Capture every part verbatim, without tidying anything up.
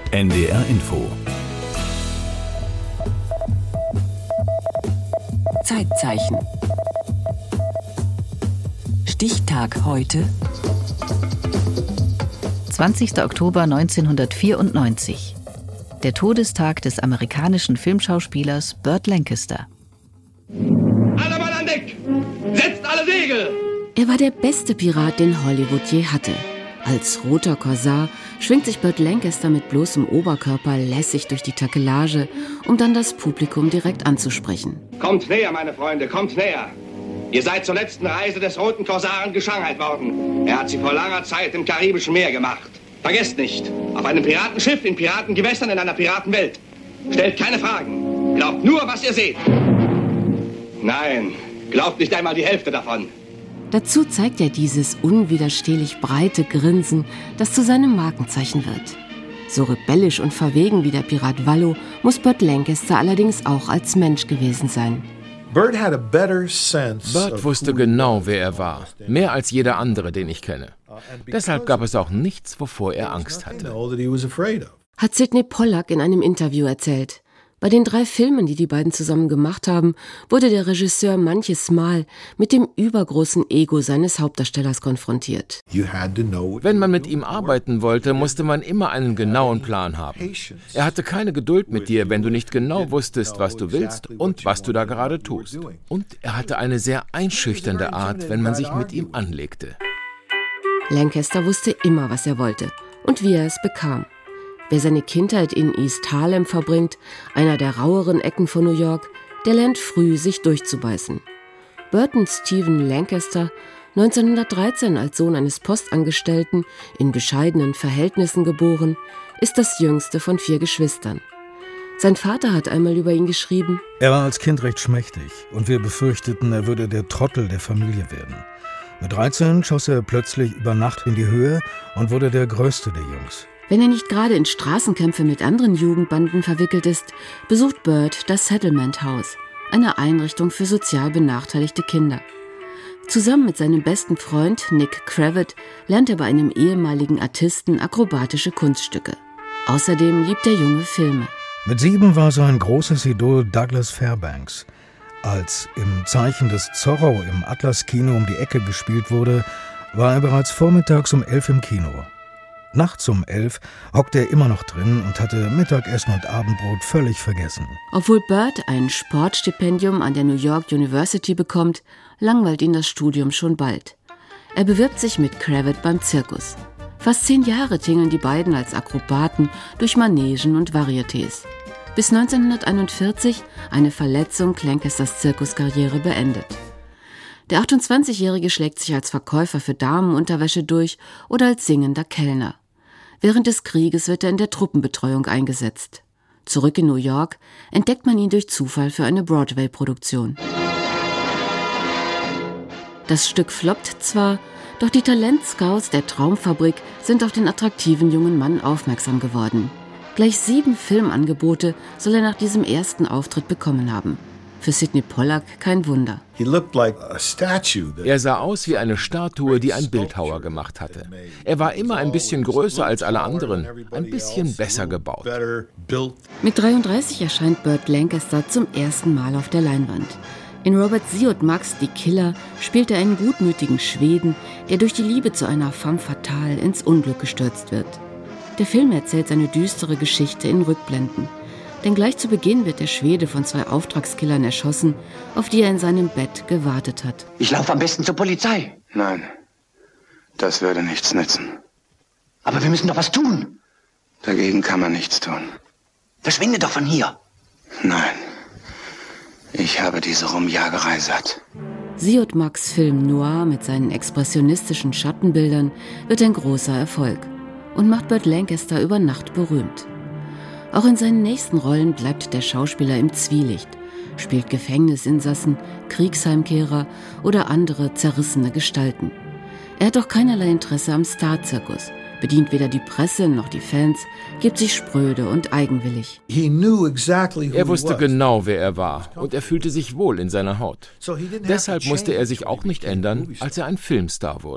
N D R Info. Zeitzeichen. Stichtag heute. zwanzigster Oktober neunzehnhundertvierundneunzig. Der Todestag des amerikanischen Filmschauspielers Burt Lancaster. Alle Mann an Deck! Setzt alle Segel! Er war der beste Pirat, den Hollywood je hatte. Als roter Korsar schwingt sich Burt Lancaster mit bloßem Oberkörper lässig durch die Takelage, um dann das Publikum direkt anzusprechen. Kommt näher, meine Freunde, kommt näher! Ihr seid zur letzten Reise des roten Korsaren geschanghalt worden. Er hat sie vor langer Zeit im Karibischen Meer gemacht. Vergesst nicht, auf einem Piratenschiff, in Piratengewässern, in einer Piratenwelt. Stellt keine Fragen. Glaubt nur, was ihr seht. Nein, glaubt nicht einmal die Hälfte davon. Dazu zeigt er dieses unwiderstehlich breite Grinsen, das zu seinem Markenzeichen wird. So rebellisch und verwegen wie der Pirat Wallo muss Burt Lancaster allerdings auch als Mensch gewesen sein. Burt wusste genau, wer er war. Mehr als jeder andere, den ich kenne. Deshalb gab es auch nichts, wovor er Angst hatte. Hat Sidney Pollack in einem Interview erzählt. Bei den drei Filmen, die die beiden zusammen gemacht haben, wurde der Regisseur manches Mal mit dem übergroßen Ego seines Hauptdarstellers konfrontiert. Wenn man mit ihm arbeiten wollte, musste man immer einen genauen Plan haben. Er hatte keine Geduld mit dir, wenn du nicht genau wusstest, was du willst und was du da gerade tust. Und er hatte eine sehr einschüchternde Art, wenn man sich mit ihm anlegte. Lancaster wusste immer, was er wollte und wie er es bekam. Wer seine Kindheit in East Harlem verbringt, einer der raueren Ecken von New York, der lernt früh, sich durchzubeißen. Burton Stephen Lancaster, neunzehnhundertdreizehn als Sohn eines Postangestellten, in bescheidenen Verhältnissen geboren, ist das jüngste von vier Geschwistern. Sein Vater hat einmal über ihn geschrieben: Er war als Kind recht schmächtig und wir befürchteten, er würde der Trottel der Familie werden. Mit dreizehn schoss er plötzlich über Nacht in die Höhe und wurde der Größte der Jungs. Wenn er nicht gerade in Straßenkämpfe mit anderen Jugendbanden verwickelt ist, besucht Burt das Settlement House, eine Einrichtung für sozial benachteiligte Kinder. Zusammen mit seinem besten Freund Nick Cravat lernt er bei einem ehemaligen Artisten akrobatische Kunststücke. Außerdem liebt der Junge Filme. Mit sieben war sein großes Idol Douglas Fairbanks. Als Im Zeichen des Zorro im Atlas-Kino um die Ecke gespielt wurde, war er bereits vormittags um elf im Kino. Nachts um elf hockte er immer noch drin und hatte Mittagessen und Abendbrot völlig vergessen. Obwohl Burt ein Sportstipendium an der New York University bekommt, langweilt ihn das Studium schon bald. Er bewirbt sich mit Cravat beim Zirkus. Fast zehn Jahre tingeln die beiden als Akrobaten durch Manegen und Varietés. Bis neunzehnhunderteinundvierzig eine Verletzung Lancasters Zirkuskarriere beendet. Der achtundzwanzigjährige schlägt sich als Verkäufer für Damenunterwäsche durch oder als singender Kellner. Während des Krieges wird er in der Truppenbetreuung eingesetzt. Zurück in New York entdeckt man ihn durch Zufall für eine Broadway-Produktion. Das Stück floppt zwar, doch die Talentscouts der Traumfabrik sind auf den attraktiven jungen Mann aufmerksam geworden. Gleich sieben Filmangebote soll er nach diesem ersten Auftritt bekommen haben. Für Sidney Pollack kein Wunder. Er sah aus wie eine Statue, die ein Bildhauer gemacht hatte. Er war immer ein bisschen größer als alle anderen, ein bisschen besser gebaut. Mit dreiunddreißig erscheint Burt Lancaster zum ersten Mal auf der Leinwand. In Robert Siodmaks Die Killer spielt er einen gutmütigen Schweden, der durch die Liebe zu einer femme fatale ins Unglück gestürzt wird. Der Film erzählt seine düstere Geschichte in Rückblenden. Denn gleich zu Beginn wird der Schwede von zwei Auftragskillern erschossen, auf die er in seinem Bett gewartet hat. Ich laufe am besten zur Polizei. Nein, das würde nichts nützen. Aber wir müssen doch was tun. Dagegen kann man nichts tun. Verschwinde doch von hier. Nein, ich habe diese Rumjagerei satt. Siodmaks Film Noir mit seinen expressionistischen Schattenbildern wird ein großer Erfolg und macht Burt Lancaster über Nacht berühmt. Auch in seinen nächsten Rollen bleibt der Schauspieler im Zwielicht, spielt Gefängnisinsassen, Kriegsheimkehrer oder andere zerrissene Gestalten. Er hat auch keinerlei Interesse am Starzirkus, bedient weder die Presse noch die Fans, gibt sich spröde und eigenwillig. Er wusste genau, wer er war, und er fühlte sich wohl in seiner Haut. Deshalb musste er sich auch nicht ändern, als er ein Filmstar wurde.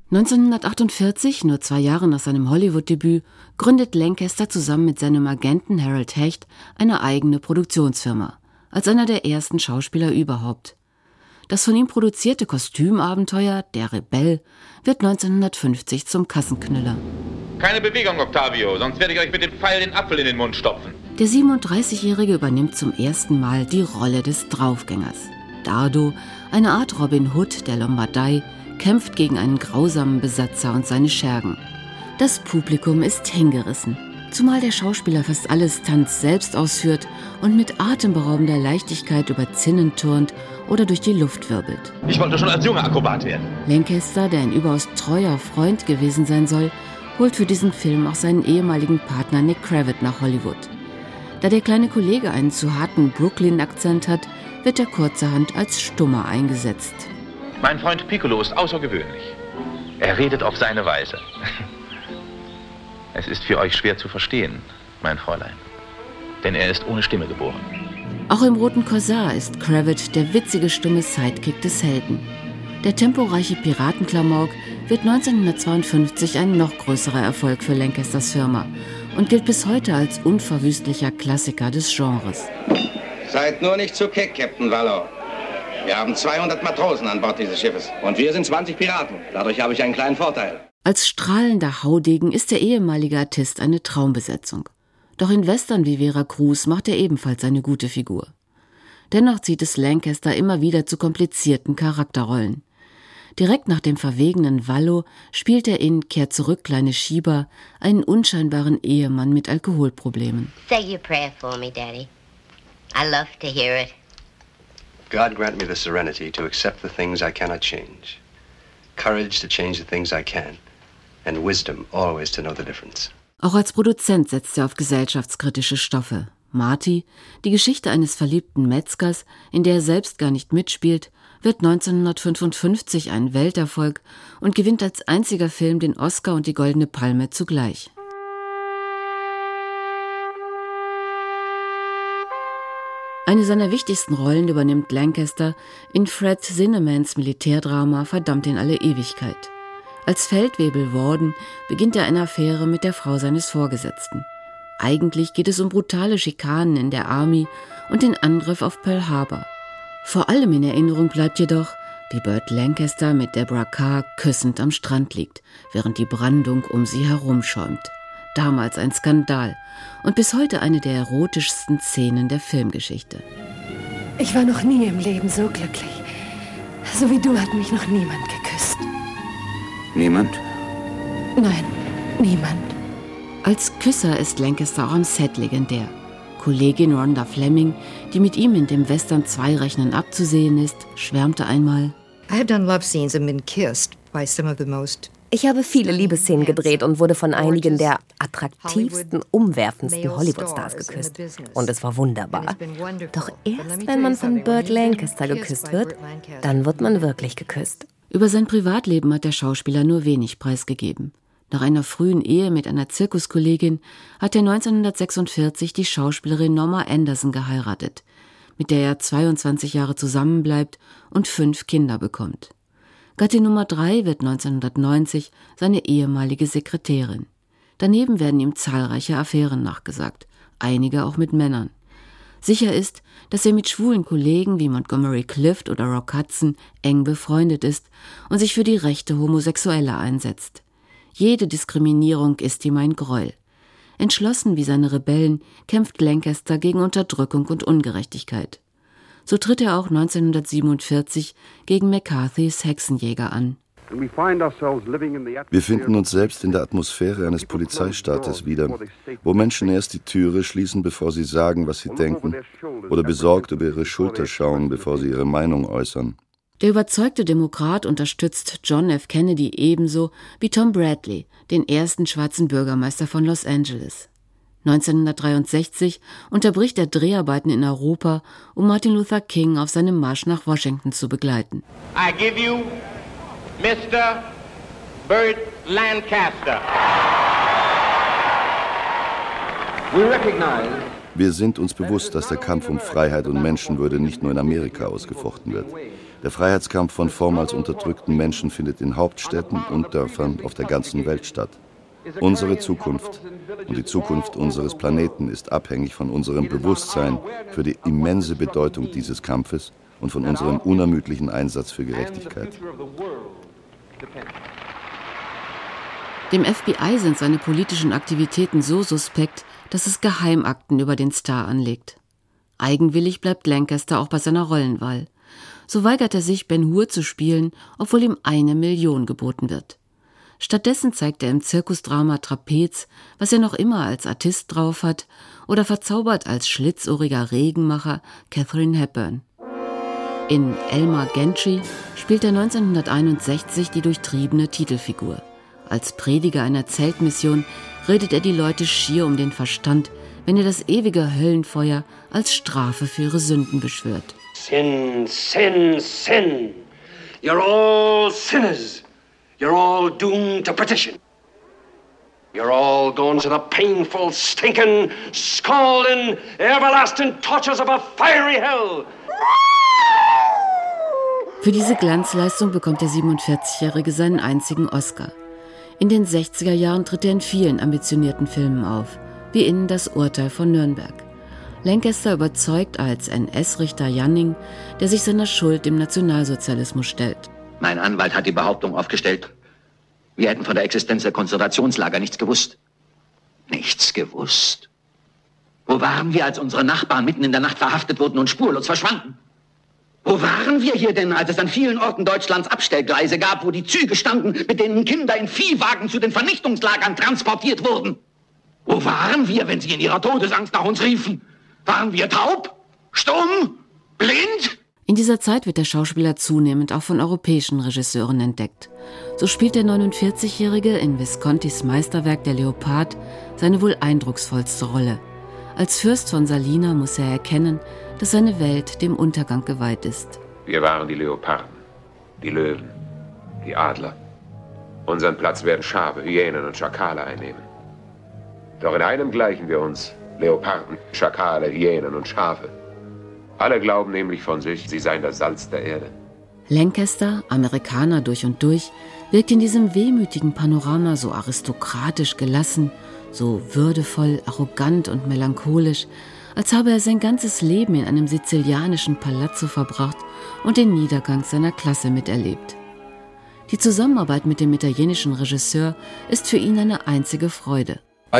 neunzehnhundertachtundvierzig, nur zwei Jahre nach seinem Hollywood-Debüt, gründet Lancaster zusammen mit seinem Agenten Harold Hecht eine eigene Produktionsfirma, als einer der ersten Schauspieler überhaupt. Das von ihm produzierte Kostümabenteuer Der Rebell wird neunzehnhundertfünfzig zum Kassenknüller. Keine Bewegung, Octavio, sonst werde ich euch mit dem Pfeil den Apfel in den Mund stopfen. Der siebenunddreißigjährige übernimmt zum ersten Mal die Rolle des Draufgängers. Dardo, eine Art Robin Hood der Lombardei, kämpft gegen einen grausamen Besatzer und seine Schergen. Das Publikum ist hingerissen, zumal der Schauspieler fast alle Stunts selbst ausführt und mit atemberaubender Leichtigkeit über Zinnen turnt oder durch die Luft wirbelt. Ich wollte schon als junger Akrobat werden. Lancaster, der ein überaus treuer Freund gewesen sein soll, holt für diesen Film auch seinen ehemaligen Partner Nick Cravat nach Hollywood. Da der kleine Kollege einen zu harten Brooklyn-Akzent hat, wird er kurzerhand als Stummer eingesetzt. Mein Freund Piccolo ist außergewöhnlich. Er redet auf seine Weise. Es ist für euch schwer zu verstehen, mein Fräulein. Denn er ist ohne Stimme geboren. Auch im Roten Korsar ist Cravat der witzige, stumme Sidekick des Helden. Der temporeiche Piratenklamauk wird neunzehnhundertzweiundfünfzig ein noch größerer Erfolg für Lancasters Firma und gilt bis heute als unverwüstlicher Klassiker des Genres. Seid nur nicht zu keck, Captain Valor. Wir haben zweihundert Matrosen an Bord dieses Schiffes. Und wir sind zwanzig Piraten. Dadurch habe ich einen kleinen Vorteil. Als strahlender Haudegen ist der ehemalige Artist eine Traumbesetzung. Doch in Western wie Veracruz macht er ebenfalls eine gute Figur. Dennoch zieht es Lancaster immer wieder zu komplizierten Charakterrollen. Direkt nach dem verwegenen Vallo spielt er in Kehr zurück, kleine Schieber, einen unscheinbaren Ehemann mit Alkoholproblemen. Say your prayer for me, Daddy. I love to hear it. God grant me the serenity to accept the things I cannot change, courage to change the things I can, and wisdom always to know the difference. Auch als Produzent setzt er auf gesellschaftskritische Stoffe. Marty, die Geschichte eines verliebten Metzgers, in der er selbst gar nicht mitspielt, wird neunzehnhundertfünfundfünfzig ein Welterfolg und gewinnt als einziger Film den Oscar und die Goldene Palme zugleich. Eine seiner wichtigsten Rollen übernimmt Lancaster in Fred Zinnemans Militärdrama Verdammt in alle Ewigkeit. Als Feldwebel Warden beginnt er eine Affäre mit der Frau seines Vorgesetzten. Eigentlich geht es um brutale Schikanen in der Army und den Angriff auf Pearl Harbor. Vor allem in Erinnerung bleibt jedoch, wie Burt Lancaster mit Deborah Carr küssend am Strand liegt, während die Brandung um sie herumschäumt. Damals ein Skandal und bis heute eine der erotischsten Szenen der Filmgeschichte. Ich war noch nie im Leben so glücklich. So wie du hat mich noch niemand geküsst. Niemand? Nein, niemand. Als Küsser ist Lancaster auch am Set legendär. Kollegin Rhonda Fleming, die mit ihm in dem Western Zwei Rechnen abzusehen ist, schwärmte einmal: I have done love scenes and been kissed by some of the most Ich habe viele Liebesszenen gedreht und wurde von einigen der attraktivsten, umwerfendsten Hollywood-Stars geküsst. Und es war wunderbar. Doch erst wenn man von Burt Lancaster geküsst wird, dann wird man wirklich geküsst. Über sein Privatleben hat der Schauspieler nur wenig preisgegeben. Nach einer frühen Ehe mit einer Zirkuskollegin hat er neunzehnhundertsechsundvierzig die Schauspielerin Norma Anderson geheiratet, mit der er zweiundzwanzig Jahre zusammenbleibt und fünf Kinder bekommt. Gattin Nummer drei wird neunzehnhundertneunzig seine ehemalige Sekretärin. Daneben werden ihm zahlreiche Affären nachgesagt, einige auch mit Männern. Sicher ist, dass er mit schwulen Kollegen wie Montgomery Clift oder Rock Hudson eng befreundet ist und sich für die Rechte Homosexueller einsetzt. Jede Diskriminierung ist ihm ein Gräuel. Entschlossen wie seine Rebellen kämpft Lancaster gegen Unterdrückung und Ungerechtigkeit. So tritt er auch neunzehnhundertsiebenundvierzig gegen McCarthys Hexenjäger an. Wir finden uns selbst in der Atmosphäre eines Polizeistaates wieder, wo Menschen erst die Türe schließen, bevor sie sagen, was sie denken, oder besorgt über ihre Schulter schauen, bevor sie ihre Meinung äußern. Der überzeugte Demokrat unterstützt John F. Kennedy ebenso wie Tom Bradley, den ersten schwarzen Bürgermeister von Los Angeles. neunzehnhundertdreiundsechzig unterbricht er Dreharbeiten in Europa, um Martin Luther King auf seinem Marsch nach Washington zu begleiten. I give you Mister Burt Lancaster. We recognize Wir sind uns bewusst, dass der Kampf um Freiheit und Menschenwürde nicht nur in Amerika ausgefochten wird. Der Freiheitskampf von vormals unterdrückten Menschen findet in Hauptstädten und Dörfern auf der ganzen Welt statt. Unsere Zukunft und die Zukunft unseres Planeten ist abhängig von unserem Bewusstsein für die immense Bedeutung dieses Kampfes und von unserem unermüdlichen Einsatz für Gerechtigkeit. Dem F B I sind seine politischen Aktivitäten so suspekt, dass es Geheimakten über den Star anlegt. Eigenwillig bleibt Lancaster auch bei seiner Rollenwahl. So weigert er sich, Ben Hur zu spielen, obwohl ihm eine Million geboten wird. Stattdessen zeigt er im Zirkusdrama Trapez, was er noch immer als Artist drauf hat, oder verzaubert als schlitzohriger Regenmacher Katharine Hepburn. In Elmer Gantry spielt er neunzehnhunderteinundsechzig die durchtriebene Titelfigur. Als Prediger einer Zeltmission redet er die Leute schier um den Verstand, wenn er das ewige Höllenfeuer als Strafe für ihre Sünden beschwört. Sin, sin, sin. You're all sinners. You're all doomed to perdition. You're all going to the painful, stinking, scalding, everlasting tortures of a fiery hell. Für diese Glanzleistung bekommt der siebenundvierzigjährige seinen einzigen Oscar. In den sechziger Jahren tritt er in vielen ambitionierten Filmen auf, wie in Das Urteil von Nürnberg. Lancaster überzeugt als N S-Richter Janning, der sich seiner Schuld im Nationalsozialismus stellt. Mein Anwalt hat die Behauptung aufgestellt, wir hätten von der Existenz der Konzentrationslager nichts gewusst. Nichts gewusst. Wo waren wir, als unsere Nachbarn mitten in der Nacht verhaftet wurden und spurlos verschwanden? Wo waren wir hier denn, als es an vielen Orten Deutschlands Abstellgleise gab, wo die Züge standen, mit denen Kinder in Viehwagen zu den Vernichtungslagern transportiert wurden? Wo waren wir, wenn sie in ihrer Todesangst nach uns riefen? Waren wir taub? Stumm? Blind? In dieser Zeit wird der Schauspieler zunehmend auch von europäischen Regisseuren entdeckt. So spielt der neunundvierzigjährige in Viscontis Meisterwerk Der Leopard seine wohl eindrucksvollste Rolle. Als Fürst von Salina muss er erkennen, dass seine Welt dem Untergang geweiht ist. Wir waren die Leoparden, die Löwen, die Adler. Unseren Platz werden Schafe, Hyänen und Schakale einnehmen. Doch in einem gleichen wir uns, Leoparden, Schakale, Hyänen und Schafe. Alle glauben nämlich von sich, sie seien das Salz der Erde. Lancaster, Amerikaner durch und durch, wirkt in diesem wehmütigen Panorama so aristokratisch gelassen, so würdevoll, arrogant und melancholisch, als habe er sein ganzes Leben in einem sizilianischen Palazzo verbracht und den Niedergang seiner Klasse miterlebt. Die Zusammenarbeit mit dem italienischen Regisseur ist für ihn eine einzige Freude.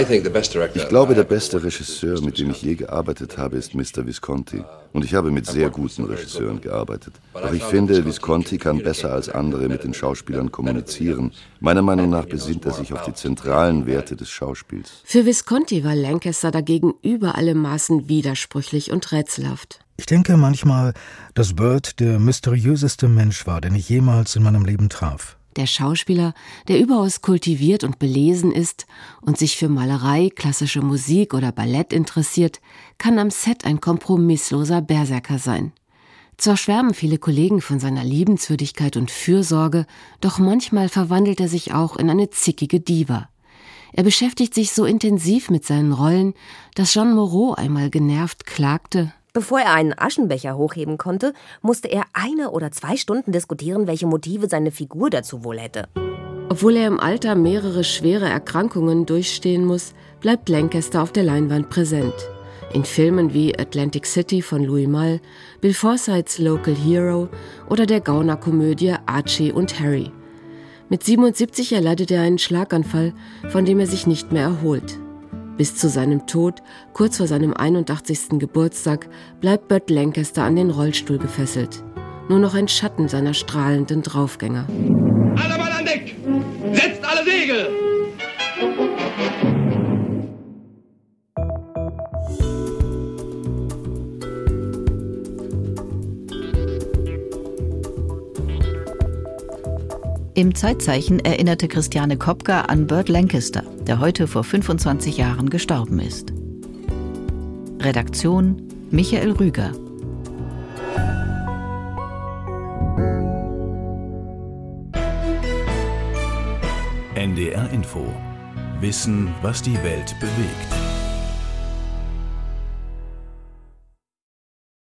Ich glaube, der beste Regisseur, mit dem ich je gearbeitet habe, ist Mister Visconti. Und ich habe mit sehr guten Regisseuren gearbeitet. Doch ich finde, Visconti kann besser als andere mit den Schauspielern kommunizieren. Meiner Meinung nach besinnt er sich auf die zentralen Werte des Schauspiels. Für Visconti war Lancaster dagegen über alle Maßen widersprüchlich und rätselhaft. Ich denke manchmal, dass Bird der mysteriöseste Mensch war, den ich jemals in meinem Leben traf. Der Schauspieler, der überaus kultiviert und belesen ist und sich für Malerei, klassische Musik oder Ballett interessiert, kann am Set ein kompromissloser Berserker sein. Zwar schwärmen viele Kollegen von seiner Liebenswürdigkeit und Fürsorge, doch manchmal verwandelt er sich auch in eine zickige Diva. Er beschäftigt sich so intensiv mit seinen Rollen, dass Jean Moreau einmal genervt klagte: Bevor er einen Aschenbecher hochheben konnte, musste er eine oder zwei Stunden diskutieren, welche Motive seine Figur dazu wohl hätte. Obwohl er im Alter mehrere schwere Erkrankungen durchstehen muss, bleibt Lancaster auf der Leinwand präsent. In Filmen wie Atlantic City von Louis Malle, Bill Forsyths Local Hero oder der Gaunerkomödie Archie und Harry. Mit siebenundsiebzig erleidet er einen Schlaganfall, von dem er sich nicht mehr erholt. Bis zu seinem Tod, kurz vor seinem einundachtzigsten Geburtstag, bleibt Burt Lancaster an den Rollstuhl gefesselt. Nur noch ein Schatten seiner strahlenden Draufgänger. Alle Mann an Deck! Setzt alle Segel! Im Zeitzeichen erinnerte Christiane Kopka an Burt Lancaster, der heute vor fünfundzwanzig Jahren gestorben ist. Redaktion Michael Rüger. N D R Info. Wissen, was die Welt bewegt.